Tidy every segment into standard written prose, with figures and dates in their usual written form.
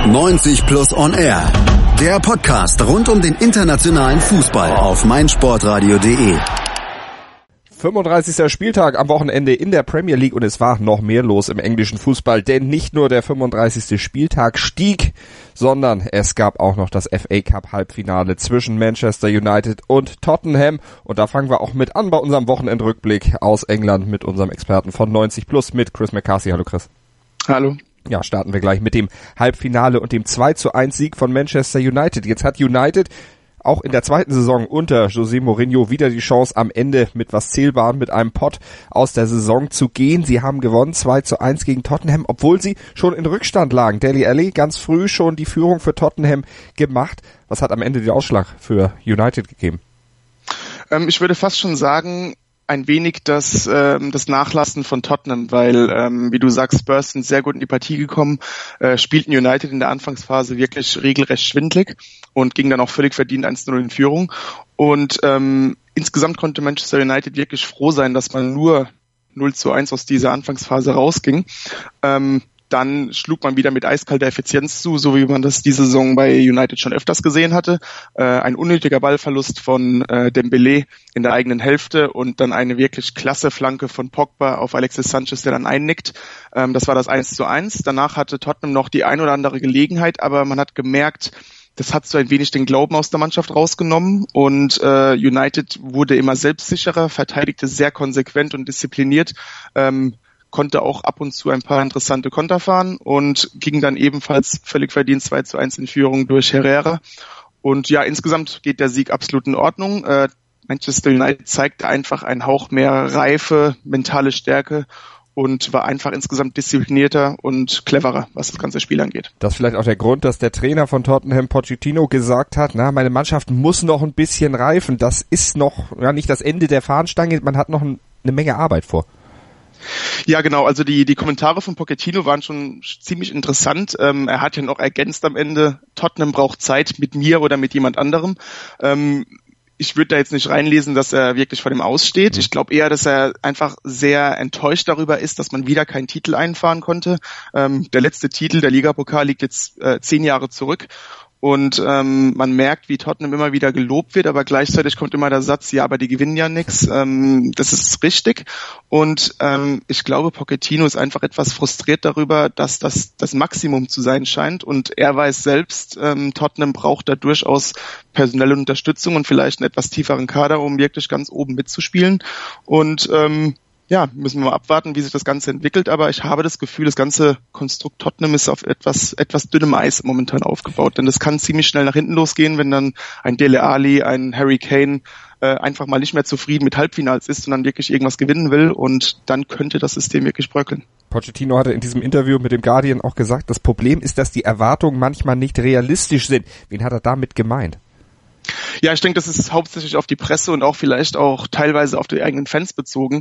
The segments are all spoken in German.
90 Plus on Air. Der Podcast rund um den internationalen Fußball auf meinsportradio.de. 35. Spieltag am Wochenende in der Premier League und es war noch mehr los im englischen Fußball, denn nicht nur der 35. Spieltag stieg, sondern es gab auch noch das FA Cup Halbfinale zwischen Manchester United und Tottenham und da fangen wir auch mit an bei unserem Wochenendrückblick aus England mit unserem Experten von 90 Plus mit Chris McCarthy. Hallo Chris. Hallo. Ja, starten wir gleich mit dem Halbfinale und dem 2:1 Sieg von Manchester United. Jetzt hat United auch in der zweiten Saison unter José Mourinho wieder die Chance, am Ende mit was Zählbarem, mit einem Pott aus der Saison zu gehen. Sie haben gewonnen, 2:1 gegen Tottenham, obwohl sie schon in Rückstand lagen. Dele Alli ganz früh schon die Führung für Tottenham gemacht. Was hat am Ende den Ausschlag für United gegeben? Ich würde fast schon sagen, ein wenig das Nachlassen von Tottenham, weil, wie du sagst, Spurs sind sehr gut in die Partie gekommen, spielten United in der Anfangsphase wirklich regelrecht schwindlig und ging dann auch völlig verdient 1:0 in Führung. Und insgesamt konnte Manchester United wirklich froh sein, dass man nur 0:1 aus dieser Anfangsphase rausging. Dann schlug man wieder mit eiskalter Effizienz zu, so wie man das diese Saison bei United schon öfters gesehen hatte. Ein unnötiger Ballverlust von Dembélé in der eigenen Hälfte und dann eine wirklich klasse Flanke von Pogba auf Alexis Sanchez, der dann einnickt. Das war das 1:1. Danach hatte Tottenham noch die ein oder andere Gelegenheit, aber man hat gemerkt, das hat so ein wenig den Glauben aus der Mannschaft rausgenommen und United wurde immer selbstsicherer, verteidigte sehr konsequent und diszipliniert, konnte auch ab und zu ein paar interessante Konter fahren und ging dann ebenfalls völlig verdient 2:1 in Führung durch Herrera. Und ja, insgesamt geht der Sieg absolut in Ordnung. Manchester United zeigte einfach einen Hauch mehr Reife, mentale Stärke und war einfach insgesamt disziplinierter und cleverer, was das ganze Spiel angeht. Das ist vielleicht auch der Grund, dass der Trainer von Tottenham, Pochettino, gesagt hat, meine Mannschaft muss noch ein bisschen reifen. Das ist noch nicht das Ende der Fahnenstange, man hat noch eine Menge Arbeit vor. Ja, genau. Also die Kommentare von Pochettino waren schon ziemlich interessant. Er hat ja noch ergänzt am Ende, Tottenham braucht Zeit mit mir oder mit jemand anderem. Ich würde da jetzt nicht reinlesen, dass er wirklich vor dem Aussteht. Ich glaube eher, dass er einfach sehr enttäuscht darüber ist, dass man wieder keinen Titel einfahren konnte. Der letzte Titel, der Ligapokal, liegt jetzt 10 Jahre zurück. Und man merkt, wie Tottenham immer wieder gelobt wird, aber gleichzeitig kommt immer der Satz, ja, aber die gewinnen ja nichts. Das ist richtig. Und ich glaube, Pochettino ist einfach etwas frustriert darüber, dass das Maximum zu sein scheint. Und er weiß selbst, Tottenham braucht da durchaus personelle Unterstützung und vielleicht einen etwas tieferen Kader, um wirklich ganz oben mitzuspielen. Und ja, müssen wir mal abwarten, wie sich das Ganze entwickelt, aber ich habe das Gefühl, das ganze Konstrukt Tottenham ist auf etwas dünnem Eis momentan aufgebaut, denn das kann ziemlich schnell nach hinten losgehen, wenn dann ein Dele Alli, ein Harry Kane einfach mal nicht mehr zufrieden mit Halbfinals ist und dann wirklich irgendwas gewinnen will und dann könnte das System wirklich bröckeln. Pochettino hatte in diesem Interview mit dem Guardian auch gesagt, das Problem ist, dass die Erwartungen manchmal nicht realistisch sind. Wen hat er damit gemeint? Ja, ich denke, das ist hauptsächlich auf die Presse und auch vielleicht auch teilweise auf die eigenen Fans bezogen.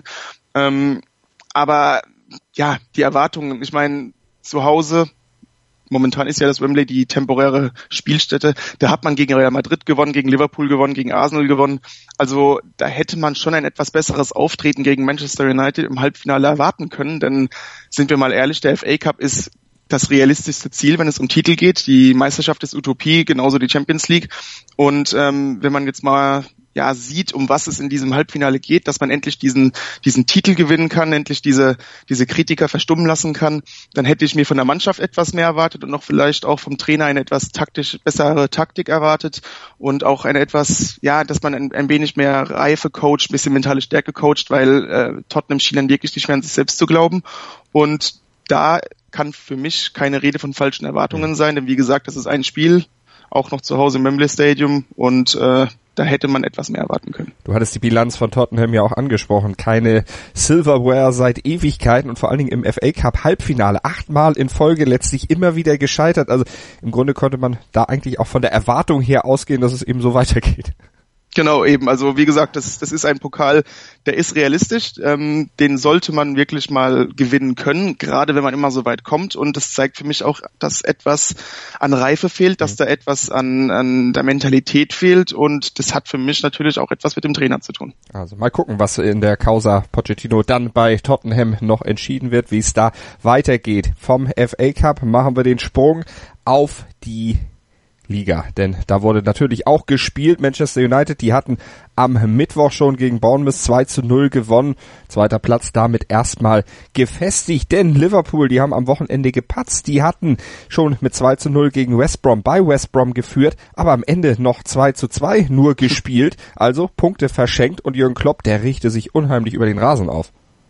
Aber ja, die Erwartungen, ich meine, zu Hause, momentan ist ja das Wembley die temporäre Spielstätte, da hat man gegen Real Madrid gewonnen, gegen Liverpool gewonnen, gegen Arsenal gewonnen. Also da hätte man schon ein etwas besseres Auftreten gegen Manchester United im Halbfinale erwarten können, denn sind wir mal ehrlich, der FA Cup ist das realistischste Ziel, wenn es um Titel geht. Die Meisterschaft ist Utopie, genauso die Champions League. Und wenn man jetzt mal sieht, um was es in diesem Halbfinale geht, dass man endlich diesen Titel gewinnen kann, endlich diese Kritiker verstummen lassen kann, dann hätte ich mir von der Mannschaft etwas mehr erwartet und noch vielleicht auch vom Trainer eine etwas taktisch bessere Taktik erwartet und auch eine etwas, dass man ein wenig mehr Reife coacht, ein bisschen mentale Stärke coacht, weil Tottenham schien dann wirklich nicht mehr an sich selbst zu glauben. Und da kann für mich keine Rede von falschen Erwartungen sein, denn wie gesagt, das ist ein Spiel, auch noch zu Hause im Wembley Stadium und da hätte man etwas mehr erwarten können. Du hattest die Bilanz von Tottenham ja auch angesprochen. Keine Silverware seit Ewigkeiten und vor allen Dingen im FA Cup Halbfinale. 8-mal in Folge letztlich immer wieder gescheitert. Also im Grunde konnte man da eigentlich auch von der Erwartung her ausgehen, dass es eben so weitergeht. Genau, eben. Also wie gesagt, das ist ein Pokal, der ist realistisch. Den sollte man wirklich mal gewinnen können, gerade wenn man immer so weit kommt. Und das zeigt für mich auch, dass etwas an Reife fehlt, dass da etwas an der Mentalität fehlt. Und das hat für mich natürlich auch etwas mit dem Trainer zu tun. Also mal gucken, was in der Causa Pochettino dann bei Tottenham noch entschieden wird, wie es da weitergeht. Vom FA Cup machen wir den Sprung auf die Liga, denn da wurde natürlich auch gespielt. Manchester United, die hatten am Mittwoch schon gegen Bournemouth 2-0 gewonnen. Zweiter Platz damit erstmal gefestigt, denn Liverpool, die haben am Wochenende gepatzt. Die hatten schon mit 2-0 gegen West Brom bei West Brom geführt, aber am Ende noch 2-2 nur gespielt. Also Punkte verschenkt und Jürgen Klopp, der richte sich unheimlich über den Rasen auf.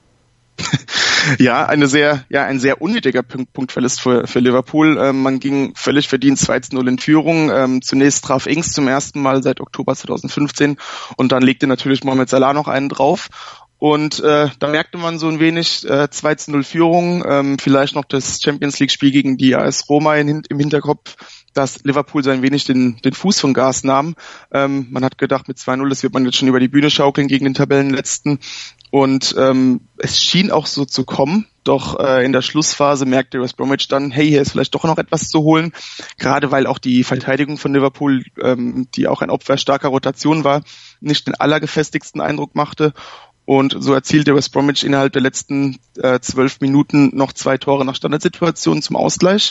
Ja, ein sehr unnötiger Punktverlust für Liverpool. Man ging völlig verdient 2-0 in Führung. Zunächst traf Ings zum ersten Mal seit Oktober 2015 und dann legte natürlich Mohamed Salah noch einen drauf. Und da merkte man so ein wenig 2-0 Führung, vielleicht noch das Champions-League-Spiel gegen die AS Roma im Hinterkopf, dass Liverpool so ein wenig den Fuß vom Gas nahm. Man hat gedacht, mit 2-0, das wird man jetzt schon über die Bühne schaukeln gegen den Tabellenletzten. Und es schien auch so zu kommen, doch in der Schlussphase merkte West Bromwich dann, hey, hier ist vielleicht doch noch etwas zu holen, gerade weil auch die Verteidigung von Liverpool, die auch ein Opfer starker Rotation war, nicht den allergefestigsten Eindruck machte. Und so erzielte West Bromwich innerhalb der letzten 12 Minuten noch 2 Tore nach Standardsituationen zum Ausgleich.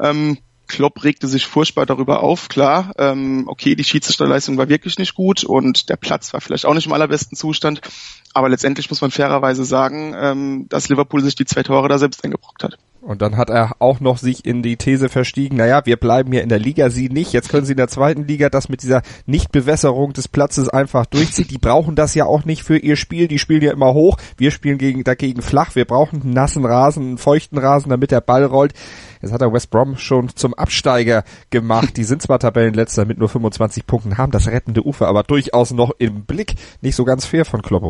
Klopp regte sich furchtbar darüber auf, klar, okay, die Schiedsrichterleistung war wirklich nicht gut und der Platz war vielleicht auch nicht im allerbesten Zustand, aber letztendlich muss man fairerweise sagen, dass Liverpool sich die 2 Tore da selbst eingebrockt hat. Und dann hat er auch noch sich in die These verstiegen, naja, wir bleiben hier in der Liga, Sie nicht, jetzt können Sie in der zweiten Liga das mit dieser Nichtbewässerung des Platzes einfach durchziehen. Die brauchen das ja auch nicht für ihr Spiel, die spielen ja immer hoch, wir spielen dagegen flach, wir brauchen einen nassen Rasen, einen feuchten Rasen, damit der Ball rollt. Jetzt hat er West Brom schon zum Absteiger gemacht, die sind zwar Tabellenletzter mit nur 25 Punkten, haben das rettende Ufer aber durchaus noch im Blick, nicht so ganz fair von Kloppo.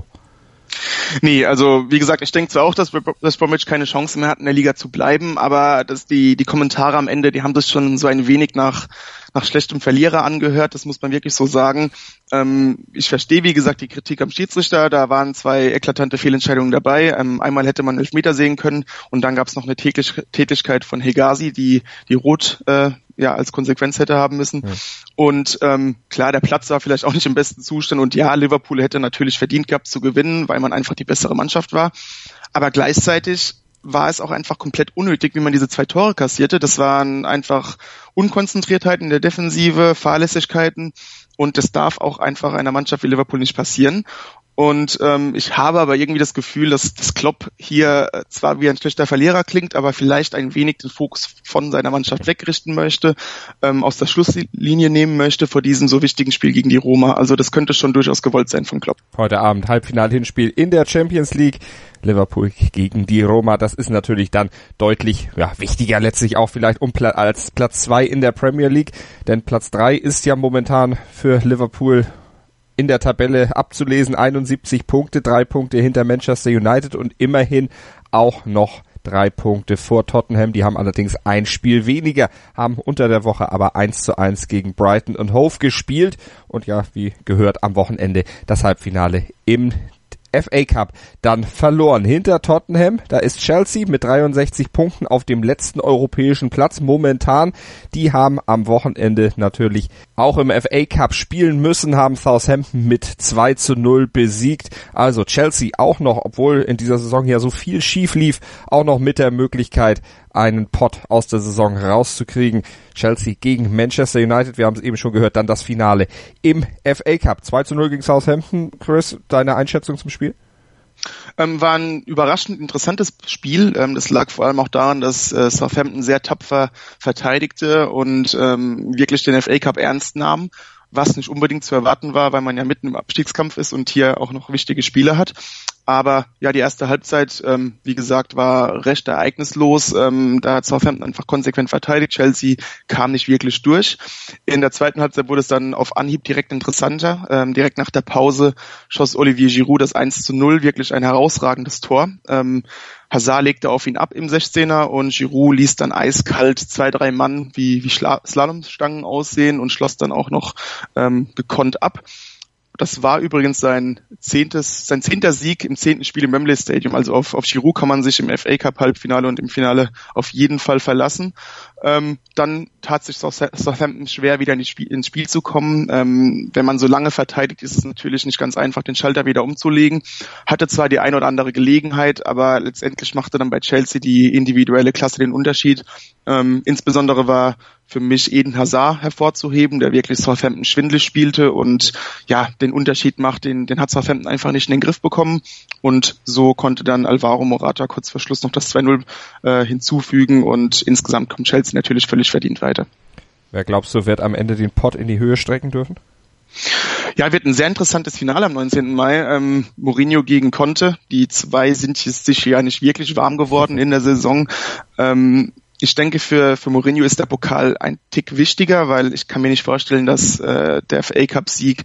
Nee, also wie gesagt, ich denke zwar auch, dass West Bromwich keine Chance mehr hat, in der Liga zu bleiben, aber dass die Kommentare am Ende, die haben das schon so ein wenig nach schlechtem Verlierer angehört, das muss man wirklich so sagen. Ich verstehe, wie gesagt, die Kritik am Schiedsrichter, da waren 2 eklatante Fehlentscheidungen dabei. Einmal hätte man 11 sehen können und dann gab es noch eine Tätigkeit von Hegazi, die Rot als Konsequenz hätte haben müssen. Ja. Und klar, der Platz war vielleicht auch nicht im besten Zustand und ja, Liverpool hätte natürlich verdient gehabt zu gewinnen, weil man einfach die bessere Mannschaft war. Aber gleichzeitig war es auch einfach komplett unnötig, wie man diese 2 Tore kassierte. Das waren einfach Unkonzentriertheiten in der Defensive, Fahrlässigkeiten und das darf auch einfach einer Mannschaft wie Liverpool nicht passieren. Und ich habe aber irgendwie das Gefühl, dass Klopp hier zwar wie ein schlechter Verlierer klingt, aber vielleicht ein wenig den Fokus von seiner Mannschaft wegrichten möchte, aus der Schlusslinie nehmen möchte vor diesem so wichtigen Spiel gegen die Roma. Also das könnte schon durchaus gewollt sein von Klopp. Heute Abend Halbfinal-Hinspiel in der Champions League. Liverpool gegen die Roma. Das ist natürlich dann deutlich wichtiger letztlich auch vielleicht als Platz 2 in der Premier League. Denn Platz 3 ist ja momentan für Liverpool in der Tabelle abzulesen, 71 Punkte, 3 Punkte hinter Manchester United und immerhin auch noch 3 Punkte vor Tottenham. Die haben allerdings ein Spiel weniger, haben unter der Woche aber 1-1 gegen Brighton und Hove gespielt und ja, wie gehört, am Wochenende das Halbfinale im FA Cup dann verloren. Hinter Tottenham, da ist Chelsea mit 63 Punkten auf dem letzten europäischen Platz momentan. Die haben am Wochenende natürlich auch im FA Cup spielen müssen, haben Southampton mit 2-0 besiegt. Also Chelsea auch noch, obwohl in dieser Saison ja so viel schief lief, auch noch mit der Möglichkeit, einen Pot aus der Saison rauszukriegen. Chelsea gegen Manchester United, wir haben es eben schon gehört, dann das Finale im FA Cup. 2-0 gegen Southampton. Chris, deine Einschätzung zum Spiel? War ein überraschend interessantes Spiel. Das lag vor allem auch daran, dass Southampton sehr tapfer verteidigte und wirklich den FA Cup ernst nahm, was nicht unbedingt zu erwarten war, weil man ja mitten im Abstiegskampf ist und hier auch noch wichtige Spiele hat. Aber ja, die erste Halbzeit, wie gesagt, war recht ereignislos. Da hat Southampton einfach konsequent verteidigt. Chelsea kam nicht wirklich durch. In der zweiten Halbzeit wurde es dann auf Anhieb direkt interessanter. Direkt nach der Pause schoss Olivier Giroud das 1-0, wirklich ein herausragendes Tor. Hazard legte auf ihn ab im 16er und Giroud ließ dann eiskalt 2-3 Mann wie Slalomstangen aussehen und schloss dann auch noch gekonnt ab. Das war übrigens sein 10. Sieg im 10. Spiel im Wembley Stadium. Also auf Giroud kann man sich im FA Cup Halbfinale und im Finale auf jeden Fall verlassen. Dann tat sich Southampton schwer, wieder ins Spiel zu kommen. Wenn man so lange verteidigt, ist es natürlich nicht ganz einfach, den Schalter wieder umzulegen. Hatte zwar die eine oder andere Gelegenheit, aber letztendlich machte dann bei Chelsea die individuelle Klasse den Unterschied. Insbesondere war für mich Eden Hazard hervorzuheben, der wirklich Southampton schwindelig spielte und ja, den Unterschied macht, den hat Southampton einfach nicht in den Griff bekommen und so konnte dann Alvaro Morata kurz vor Schluss noch das 2-0 hinzufügen und insgesamt kommt Chelsea natürlich völlig verdient weiter. Wer glaubst du, wird am Ende den Pott in die Höhe strecken dürfen? Ja, wird ein sehr interessantes Finale am 19. Mai. Mourinho gegen Conte. Die zwei sind sich ja nicht wirklich warm geworden in der Saison. Ich denke, für Mourinho ist der Pokal ein Tick wichtiger, weil ich kann mir nicht vorstellen, dass der FA Cup Sieg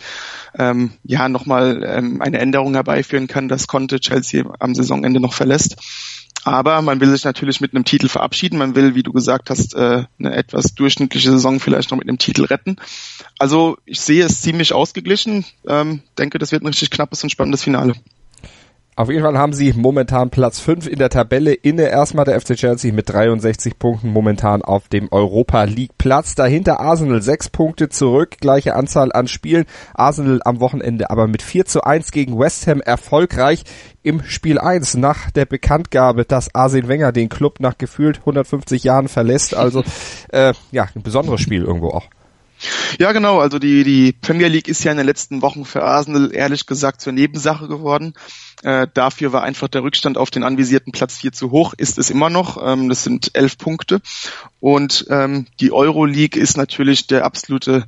nochmal eine Änderung herbeiführen kann, dass Conte Chelsea am Saisonende noch verlässt. Aber man will sich natürlich mit einem Titel verabschieden. Man will, wie du gesagt hast, eine etwas durchschnittliche Saison vielleicht noch mit einem Titel retten. Also ich sehe es ziemlich ausgeglichen. Denke, das wird ein richtig knappes und spannendes Finale. Auf jeden Fall haben sie momentan Platz 5 in der Tabelle, inne erstmal der FC Chelsea mit 63 Punkten momentan auf dem Europa League Platz. Dahinter Arsenal 6 Punkte zurück, gleiche Anzahl an Spielen. Arsenal am Wochenende aber mit 4-1 gegen West Ham erfolgreich im Spiel 1 nach der Bekanntgabe, dass Arsene Wenger den Club nach gefühlt 150 Jahren verlässt. Also ein besonderes Spiel irgendwo auch. Ja, genau. Also die Premier League ist ja in den letzten Wochen für Arsenal ehrlich gesagt zur Nebensache geworden. Dafür war einfach der Rückstand auf den anvisierten Platz 4 zu hoch, ist es immer noch. Das sind 11 Punkte. Und die Euroleague ist natürlich die absolute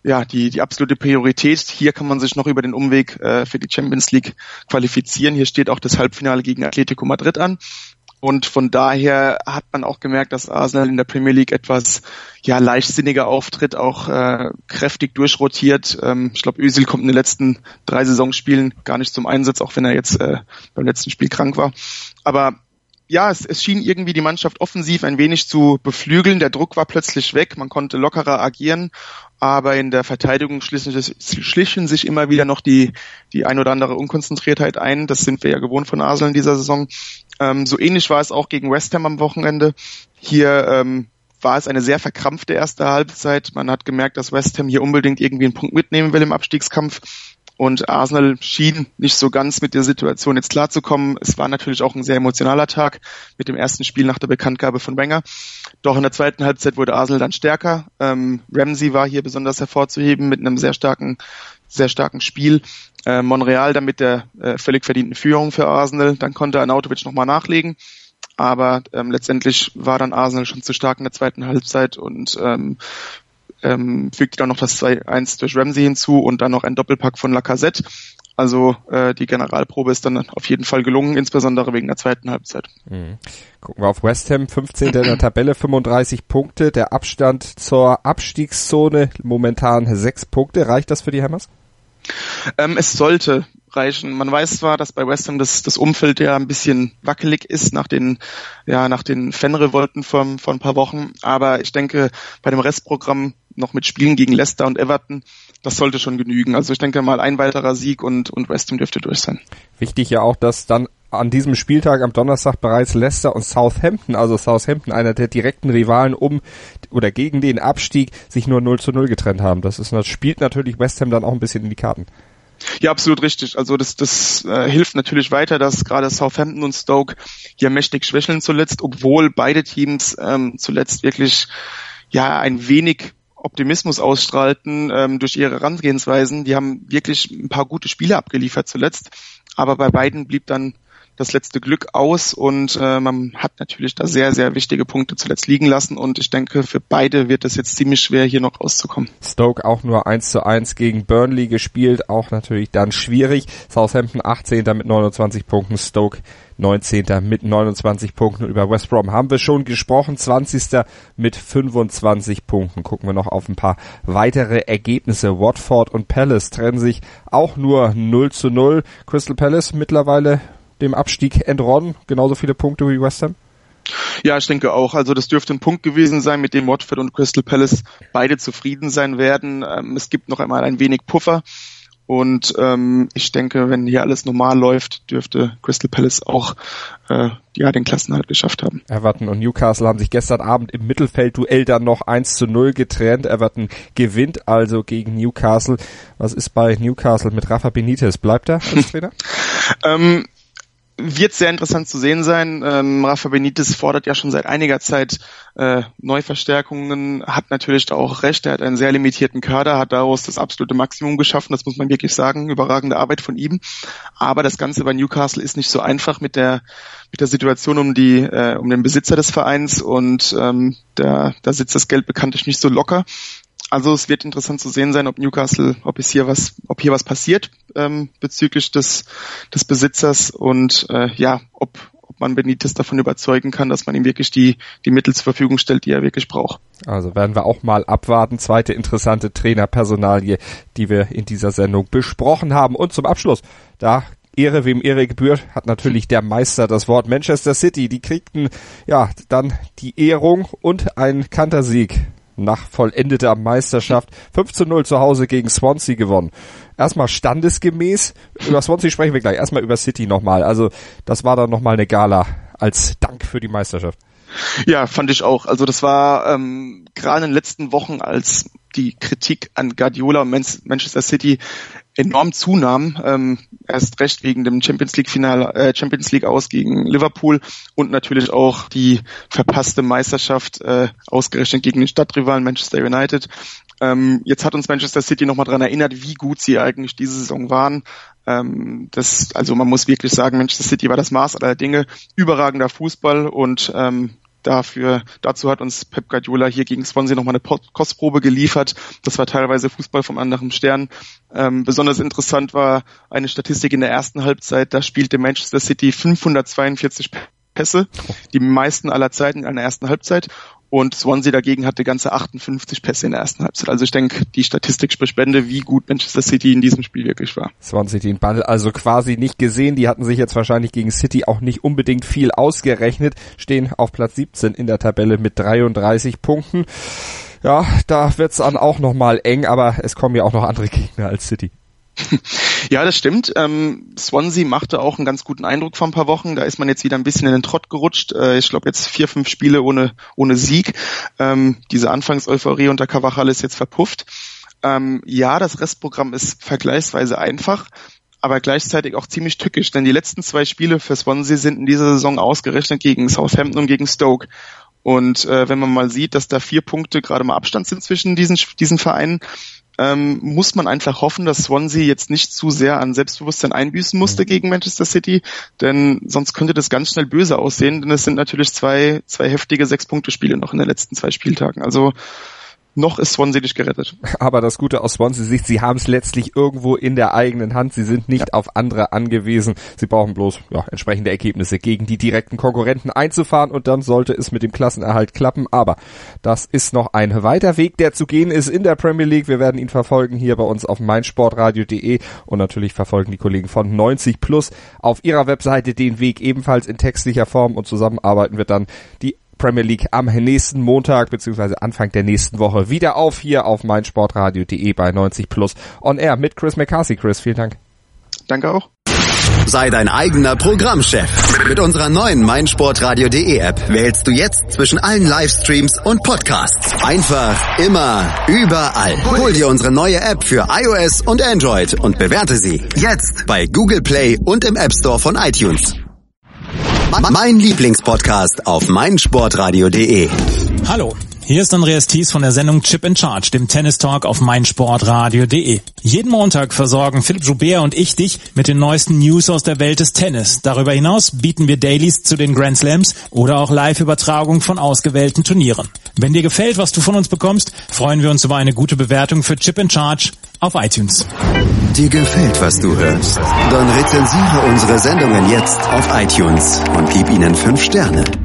Priorität. Hier kann man sich noch über den Umweg für die Champions League qualifizieren. Hier steht auch das Halbfinale gegen Atletico Madrid an. Und von daher hat man auch gemerkt, dass Arsenal in der Premier League etwas leichtsinniger auftritt, auch kräftig durchrotiert. Ich glaube, Özil kommt in den letzten 3 Saisonspielen gar nicht zum Einsatz, auch wenn er jetzt beim letzten Spiel krank war. Aber ja, es schien irgendwie die Mannschaft offensiv ein wenig zu beflügeln. Der Druck war plötzlich weg, man konnte lockerer agieren, aber in der Verteidigung schlichen sich immer wieder noch die ein oder andere Unkonzentriertheit ein. Das sind wir ja gewohnt von Arsenal in dieser Saison. So ähnlich war es auch gegen West Ham am Wochenende. Hier war es eine sehr verkrampfte erste Halbzeit. Man hat gemerkt, dass West Ham hier unbedingt irgendwie einen Punkt mitnehmen will im Abstiegskampf. Und Arsenal schien nicht so ganz mit der Situation jetzt klarzukommen. Es war natürlich auch ein sehr emotionaler Tag mit dem ersten Spiel nach der Bekanntgabe von Wenger. Doch in der zweiten Halbzeit wurde Arsenal dann stärker. Ramsey war hier besonders hervorzuheben mit einem sehr starken Spiel. Monreal dann mit der völlig verdienten Führung für Arsenal. Dann konnte Arnautovic nochmal nachlegen. Aber letztendlich war dann Arsenal schon zu stark in der zweiten Halbzeit und fügte dann noch das 2-1 durch Ramsey hinzu und dann noch ein Doppelpack von Lacazette. Also die Generalprobe ist dann auf jeden Fall gelungen, insbesondere wegen der zweiten Halbzeit. Gucken wir auf West Ham, 15. in der Tabelle, 35 Punkte. Der Abstand zur Abstiegszone momentan 6 Punkte. Reicht das für die Hammers? Es sollte reichen. Man weiß zwar, dass bei West Ham das Umfeld ja ein bisschen wackelig ist nach den Fanrevolten vor ein paar Wochen, aber ich denke, bei dem Restprogramm noch mit Spielen gegen Leicester und Everton, das sollte schon genügen. Also ich denke mal, ein weiterer Sieg und West Ham dürfte durch sein. Wichtig ja auch, dass dann an diesem Spieltag am Donnerstag bereits Leicester und Southampton, einer der direkten Rivalen gegen den Abstieg, sich nur 0-0 getrennt haben. Das spielt natürlich West Ham dann auch ein bisschen in die Karten. Ja, absolut richtig. Also das hilft natürlich weiter, dass gerade Southampton und Stoke hier mächtig schwächeln zuletzt, obwohl beide Teams zuletzt wirklich ein wenig Optimismus ausstrahlten durch ihre Herangehensweisen. Die haben wirklich ein paar gute Spiele abgeliefert zuletzt, aber bei beiden blieb dann das letzte Glück aus und man hat natürlich da sehr, sehr wichtige Punkte zuletzt liegen lassen und ich denke, für beide wird es jetzt ziemlich schwer, hier noch rauszukommen. Stoke auch nur 1-1 gegen Burnley gespielt, auch natürlich dann schwierig. Southampton 18. mit 29 Punkten, Stoke 19. mit 29 Punkten. Über West Brom haben wir schon gesprochen, 20. mit 25 Punkten. Gucken wir noch auf ein paar weitere Ergebnisse. Watford und Palace trennen sich auch nur 0-0. Crystal Palace mittlerweile dem Abstieg entronnen, genauso viele Punkte wie West Ham? Ja, ich denke auch. Also das dürfte ein Punkt gewesen sein, mit dem Watford und Crystal Palace beide zufrieden sein werden. Es gibt noch einmal ein wenig Puffer Und ich denke, wenn hier alles normal läuft, dürfte Crystal Palace auch den Klassenerhalt geschafft haben. Everton und Newcastle haben sich gestern Abend im Mittelfeldduell dann noch 1-0 getrennt. Everton gewinnt also gegen Newcastle. Was ist bei Newcastle mit Rafa Benitez? Bleibt er als Trainer? Wird sehr interessant zu sehen sein. Rafa Benitez fordert ja schon seit einiger Zeit Neuverstärkungen, hat natürlich auch recht. Er hat einen sehr limitierten Kader, hat daraus das absolute Maximum geschaffen. Das muss man wirklich sagen. Überragende Arbeit von ihm. Aber das Ganze bei Newcastle ist nicht so einfach mit der Situation um den Besitzer des Vereins und da sitzt das Geld bekanntlich nicht so locker. Also es wird interessant zu sehen sein, ob hier was passiert bezüglich des Besitzers und ob man Benitez davon überzeugen kann, dass man ihm wirklich die Mittel zur Verfügung stellt, die er wirklich braucht. Also werden wir auch mal abwarten. Zweite interessante Trainerpersonalie, die wir in dieser Sendung besprochen haben. Und zum Abschluss, da Ehre wem Ehre gebührt, hat natürlich der Meister das Wort. Manchester City, die kriegten dann die Ehrung und einen Kantersieg nach vollendeter Meisterschaft. 5-0 zu Hause gegen Swansea gewonnen. Erstmal standesgemäß, über Swansea sprechen wir gleich, erstmal über City nochmal. Also das war dann nochmal eine Gala als Dank für die Meisterschaft. Ja, fand ich auch. Also das war gerade in den letzten Wochen, als die Kritik an Guardiola und Manchester City enorm zunahm, erst recht wegen dem Champions League aus gegen Liverpool und natürlich auch die verpasste Meisterschaft ausgerechnet gegen den Stadtrivalen Manchester United. Jetzt hat uns Manchester City nochmal daran erinnert, wie gut sie eigentlich diese Saison waren. Also man muss wirklich sagen, Manchester City war das Maß aller Dinge, überragender Fußball und dazu hat uns Pep Guardiola hier gegen Swansea nochmal eine Kostprobe geliefert. Das war teilweise Fußball vom anderen Stern. Besonders interessant war eine Statistik in der ersten Halbzeit. Da spielte Manchester City 542 Pässe, die meisten aller Zeiten in einer ersten Halbzeit. Und Swansea dagegen hatte ganze 58 Pässe in der ersten Halbzeit. Also ich denke, die Statistik spricht Bände, wie gut Manchester City in diesem Spiel wirklich war. Swansea den Ball also quasi nicht gesehen. Die hatten sich jetzt wahrscheinlich gegen City auch nicht unbedingt viel ausgerechnet. Stehen auf Platz 17 in der Tabelle mit 33 Punkten. Ja, da wird's dann auch nochmal eng, aber es kommen ja auch noch andere Gegner als City. Ja, das stimmt. Swansea machte auch einen ganz guten Eindruck vor ein paar Wochen. Da ist man jetzt wieder ein bisschen in den Trott gerutscht. Ich glaube jetzt 4-5 Spiele ohne Sieg. Diese Anfangseuphorie unter Carvajal ist jetzt verpufft. Das Restprogramm ist vergleichsweise einfach, aber gleichzeitig auch ziemlich tückisch, denn die letzten 2 Spiele für Swansea sind in dieser Saison ausgerechnet gegen Southampton und gegen Stoke. Und wenn man mal sieht, dass da 4 Punkte gerade mal Abstand sind zwischen diesen Vereinen, muss man einfach hoffen, dass Swansea jetzt nicht zu sehr an Selbstbewusstsein einbüßen musste gegen Manchester City, denn sonst könnte das ganz schnell böse aussehen, denn es sind natürlich zwei heftige 6-Punkte-Spiele noch in den letzten 2 Spieltagen. Also noch ist Swansea nicht gerettet. Aber das Gute aus Swansea-Sicht, sie haben es letztlich irgendwo in der eigenen Hand. Sie sind nicht auf andere angewiesen. Sie brauchen bloß entsprechende Ergebnisse gegen die direkten Konkurrenten einzufahren und dann sollte es mit dem Klassenerhalt klappen. Aber das ist noch ein weiter Weg, der zu gehen ist in der Premier League. Wir werden ihn verfolgen hier bei uns auf meinsportradio.de und natürlich verfolgen die Kollegen von 90+ auf ihrer Webseite den Weg ebenfalls in textlicher Form und zusammenarbeiten wir dann die Premier League am nächsten Montag bzw. Anfang der nächsten Woche wieder hier auf meinsportradio.de bei 90+ on air mit Chris McCarthy. Chris, vielen Dank. Danke auch. Sei dein eigener Programmchef. Mit unserer neuen meinsportradio.de App wählst du jetzt zwischen allen Livestreams und Podcasts. Einfach, immer, überall. Hol dir unsere neue App für iOS und Android und bewerte sie jetzt bei Google Play und im App Store von iTunes. Mein Lieblingspodcast auf meinsportradio.de. Hallo, hier ist Andreas Thies von der Sendung Chip in Charge, dem Tennis-Talk auf meinsportradio.de. Jeden Montag versorgen Philipp Joubert und ich dich mit den neuesten News aus der Welt des Tennis. Darüber hinaus bieten wir Dailies zu den Grand Slams oder auch Live-Übertragung von ausgewählten Turnieren. Wenn dir gefällt, was du von uns bekommst, freuen wir uns über eine gute Bewertung für Chip in Charge auf iTunes. Dir gefällt, was du hörst? Dann rezensiere unsere Sendungen jetzt auf iTunes und gib ihnen 5 Sterne.